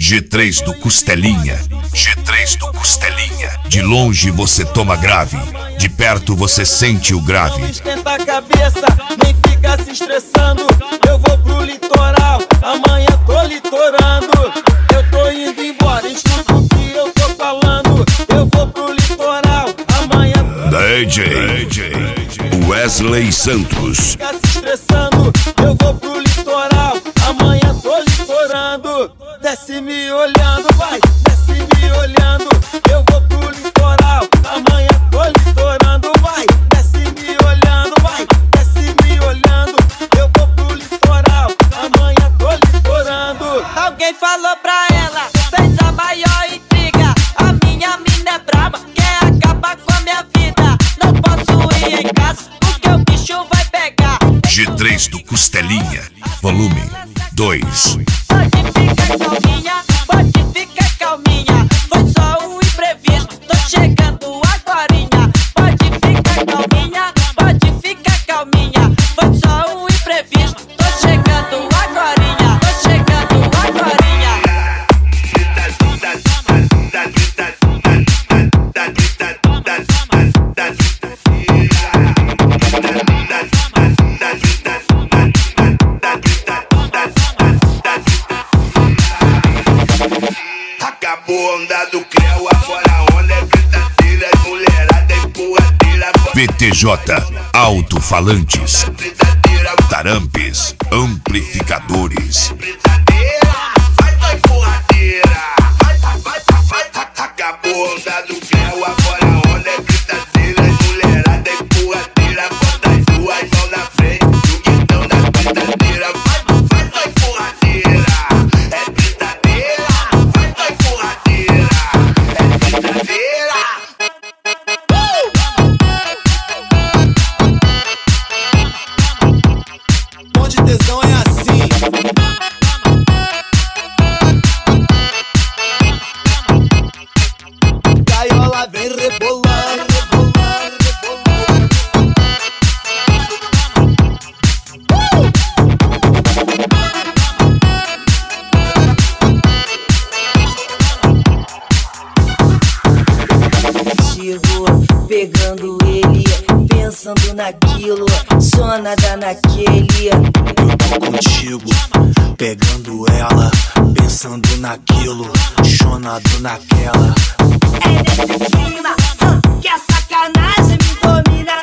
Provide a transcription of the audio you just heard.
G3 do Costelinha. G3 do Costelinha. De longe você toma grave, de perto você sente o grave. Não esquenta a cabeça, nem fica se estressando. Eu vou pro litoral, amanhã tô litorando. Eu tô indo embora, escuta o que eu tô falando. Eu vou pro litoral, amanhã DJ Wesley Santos. fica se estressando. Eu vou pro litoral, amanhã tô litorando. Desce me olhando, vai, desce me olhando. Eu vou pro litoral, amanhã tô litorando, vai. Desce me olhando, vai, desce me olhando. Eu vou pro litoral, amanhã tô litorando. Alguém falou pra ela, fez a maior intriga. A minha mina é braba, quer acabar com a minha vida. Não posso ir em casa, porque o bicho vai pegar. G3 do Costelinha, volume 2. Pode ficar calminha, pode ficar calminha. Foi só um imprevisto, tô chegando agorinha. Pode ficar calminha, pode ficar calminha. Foi só um imprevisto, tô chegando agorinha. Tô chegando agorinha. Acabou a onda do creu, agora a onda é brincadeira, mulherada empurradeira. VTJ, alto-falantes, tarampes, amplificadores. Brincadeira, vai empurradeira. Acabou a onda do creu, agora a onda é brincadeira, mulherada empurradeira. Bota as duas mãos na frente, do guidão da brincadeira. Vai empurradeira, é brincadeira. Vai empurradeira, é brincadeira. Onde tesão é assim. Gaiola vem rebolando, rebolando, rebolando. Chegou pegando ele, pensando naquilo, só nada naquele. Eu tô contigo, pegando ela, pensando naquilo, chonado naquela. É nesse clima que a sacanagem me domina.